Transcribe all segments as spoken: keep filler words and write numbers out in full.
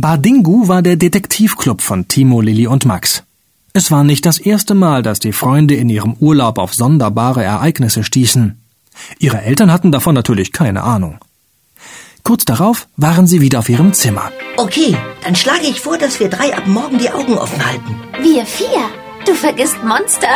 Badingu war der Detektivclub von Timo, Lilli und Max. Es war nicht das erste Mal, dass die Freunde in ihrem Urlaub auf sonderbare Ereignisse stießen. Ihre Eltern hatten davon natürlich keine Ahnung. Kurz darauf waren sie wieder auf ihrem Zimmer. Okay, dann schlage ich vor, dass wir drei ab morgen die Augen offen halten. Wir vier? Du vergisst Monster.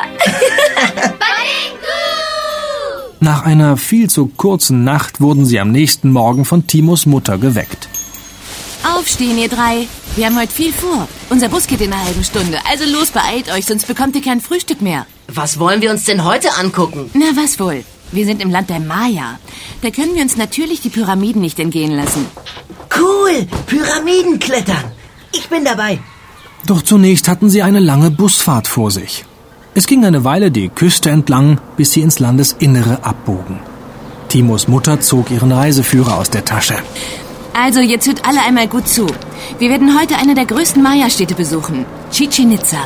Nach einer viel zu kurzen Nacht wurden sie am nächsten Morgen von Timos Mutter geweckt. Aufstehen, ihr drei. Wir haben heute viel vor. Unser Bus geht in einer halben Stunde. Also los, beeilt euch, sonst bekommt ihr kein Frühstück mehr. Was wollen wir uns denn heute angucken? Na, was wohl? Wir sind im Land der Maya. Da können wir uns natürlich die Pyramiden nicht entgehen lassen. Cool, Pyramiden klettern. Ich bin dabei. Doch zunächst hatten sie eine lange Busfahrt vor sich. Es ging eine Weile die Küste entlang, bis sie ins Landesinnere abbogen. Timos Mutter zog ihren Reiseführer aus der Tasche. Also, jetzt hört alle einmal gut zu. Wir werden heute eine der größten Maya-Städte besuchen, Chichén Itzá.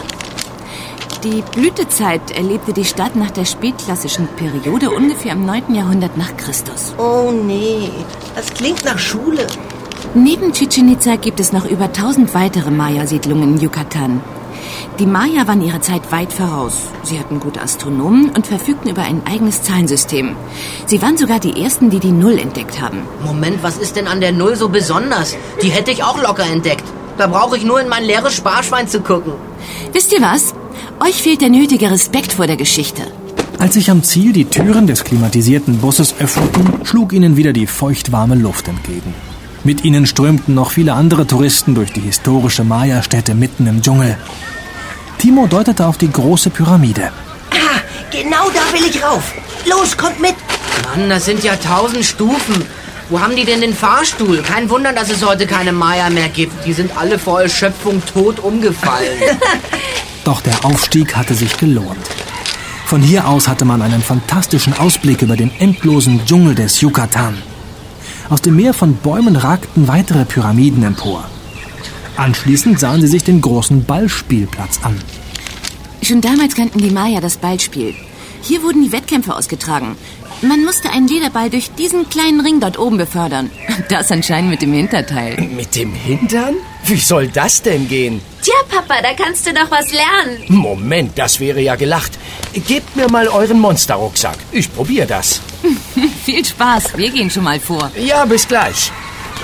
Die Blütezeit erlebte die Stadt nach der spätklassischen Periode ungefähr im neunten Jahrhundert nach Christus. Oh nee, das klingt nach Schule. Neben Chichén Itzá gibt es noch über tausend weitere Maya-Siedlungen in Yucatan. Die Maya waren ihrer Zeit weit voraus. Sie hatten gute Astronomen und verfügten über ein eigenes Zahlensystem. Sie waren sogar die Ersten, die die Null entdeckt haben. Moment, was ist denn an der Null so besonders? Die hätte ich auch locker entdeckt. Da brauche ich nur in mein leeres Sparschwein zu gucken. Wisst ihr was? Euch fehlt der nötige Respekt vor der Geschichte. Als sich am Ziel die Türen des klimatisierten Busses öffneten, schlug ihnen wieder die feuchtwarme Luft entgegen. Mit ihnen strömten noch viele andere Touristen durch die historische Maya-Stätte mitten im Dschungel. Timo deutete auf die große Pyramide. Ah, genau da will ich rauf. Los, kommt mit. Mann, das sind ja tausend Stufen. Wo haben die denn den Fahrstuhl? Kein Wunder, dass es heute keine Maya mehr gibt. Die sind alle vor Erschöpfung tot umgefallen. Doch der Aufstieg hatte sich gelohnt. Von hier aus hatte man einen fantastischen Ausblick über den endlosen Dschungel des Yucatan. Aus dem Meer von Bäumen ragten weitere Pyramiden empor. Anschließend sahen sie sich den großen Ballspielplatz an. Schon damals kannten die Maya das Ballspiel. Hier wurden die Wettkämpfe ausgetragen. Man musste einen Lederball durch diesen kleinen Ring dort oben befördern. Das anscheinend mit dem Hinterteil. Mit dem Hintern? Wie soll das denn gehen? Tja, Papa, da kannst du doch was lernen. Moment, das wäre ja gelacht. Gebt mir mal euren Monsterrucksack. Ich probiere das. Viel Spaß, wir gehen schon mal vor. Ja, bis gleich.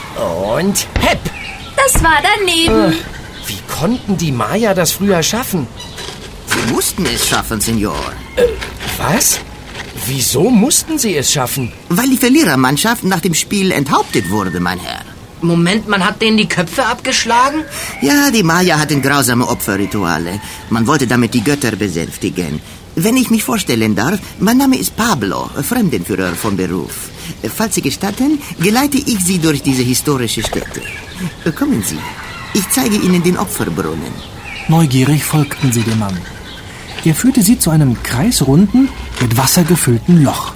Und hepp! Das war daneben. Äh, wie konnten die Maya das früher schaffen? Sie mussten es schaffen, Senor. Äh, was? Wieso mussten sie es schaffen? Weil die Verlierermannschaft nach dem Spiel enthauptet wurde, mein Herr. Moment, man hat denen die Köpfe abgeschlagen? Ja, die Maya hatten grausame Opferrituale. Man wollte damit die Götter besänftigen. Wenn ich mich vorstellen darf, mein Name ist Pablo, Fremdenführer von Beruf. Falls Sie gestatten, geleite ich Sie durch diese historische Stätte. Kommen Sie, ich zeige Ihnen den Opferbrunnen. Neugierig folgten sie dem Mann. Er führte sie zu einem kreisrunden, mit Wasser gefüllten Loch.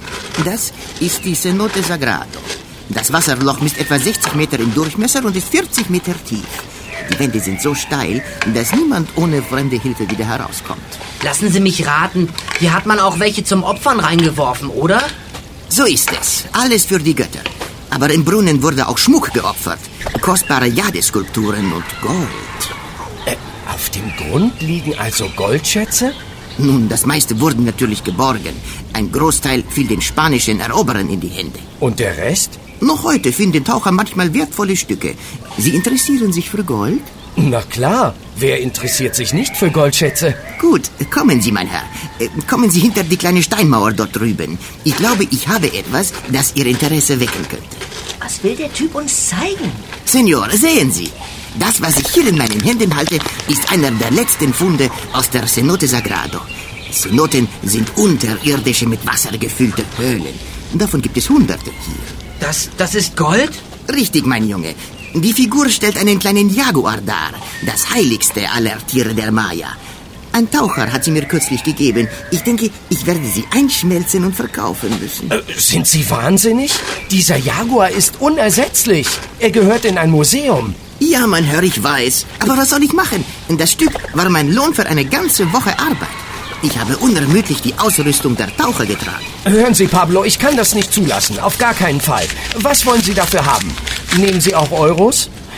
Das ist die Cenote Sagrado. Das Wasserloch misst etwa sechzig Meter im Durchmesser und ist vierzig Meter tief. Die Wände sind so steil, dass niemand ohne fremde Hilfe wieder herauskommt. Lassen Sie mich raten, hier hat man auch welche zum Opfern reingeworfen, oder? So ist es. Alles für die Götter. Aber im Brunnen wurde auch Schmuck geopfert. Kostbare Jadeskulpturen und Gold. Äh, auf dem Grund liegen also Goldschätze? Nun, das meiste wurde natürlich geborgen. Ein Großteil fiel den spanischen Eroberern in die Hände. Und der Rest? Noch heute finden Taucher manchmal wertvolle Stücke. Sie interessieren sich für Gold? Na klar, wer interessiert sich nicht für Goldschätze? Gut, kommen Sie, mein Herr. Kommen Sie hinter die kleine Steinmauer dort drüben. Ich glaube, ich habe etwas, das Ihr Interesse wecken könnte. Was will der Typ uns zeigen? Senor, sehen Sie. Das, was ich hier in meinen Händen halte, ist einer der letzten Funde aus der Cenote Sagrado. Cenoten sind unterirdische, mit Wasser gefüllte Höhlen. Davon gibt es hunderte hier. Das, das ist Gold? Richtig, mein Junge. Die Figur stellt einen kleinen Jaguar dar, das heiligste aller Tiere der Maya. Ein Taucher hat sie mir kürzlich gegeben. Ich denke, ich werde sie einschmelzen und verkaufen müssen. Äh, sind Sie wahnsinnig? Dieser Jaguar ist unersetzlich. Er gehört in ein Museum. Ja, mein Herr, ich weiß. Aber was soll ich machen? Das Stück war mein Lohn für eine ganze Woche Arbeit. Ich habe unermüdlich die Ausrüstung der Taucher getragen. Hören Sie, Pablo, ich kann das nicht zulassen. Auf gar keinen Fall. Was wollen Sie dafür haben? Nehmen Sie auch Euros?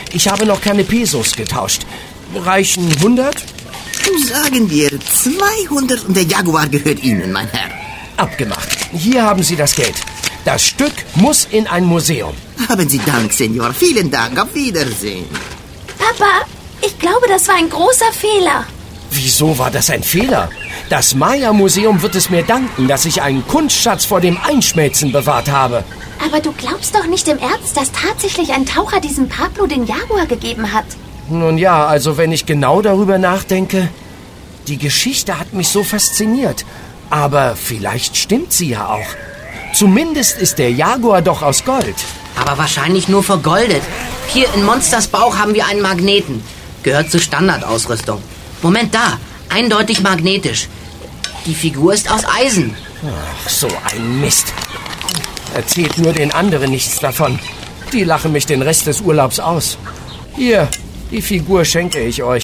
Ich habe noch keine Pesos getauscht. Reichen hundert? Sagen wir zweihundert und der Jaguar gehört Ihnen, mein Herr. Abgemacht. Hier haben Sie das Geld. Das Stück muss in ein Museum. Haben Sie Dank, Senor. Vielen Dank. Auf Wiedersehen. Papa, ich glaube, das war ein großer Fehler. Wieso war das ein Fehler? Das Maya-Museum wird es mir danken, dass ich einen Kunstschatz vor dem Einschmelzen bewahrt habe. Aber du glaubst doch nicht im Ernst, dass tatsächlich ein Taucher diesem Pablo den Jaguar gegeben hat. Nun ja, also wenn ich genau darüber nachdenke, die Geschichte hat mich so fasziniert. Aber vielleicht stimmt sie ja auch. Zumindest ist der Jaguar doch aus Gold. Aber wahrscheinlich nur vergoldet. Hier in Monsters Bauch haben wir einen Magneten. Gehört zur Standardausrüstung. Moment, da. Eindeutig magnetisch. Die Figur ist aus Eisen. Ach, so ein Mist. Erzählt nur den anderen nichts davon. Die lachen mich den Rest des Urlaubs aus. Hier, die Figur schenke ich euch.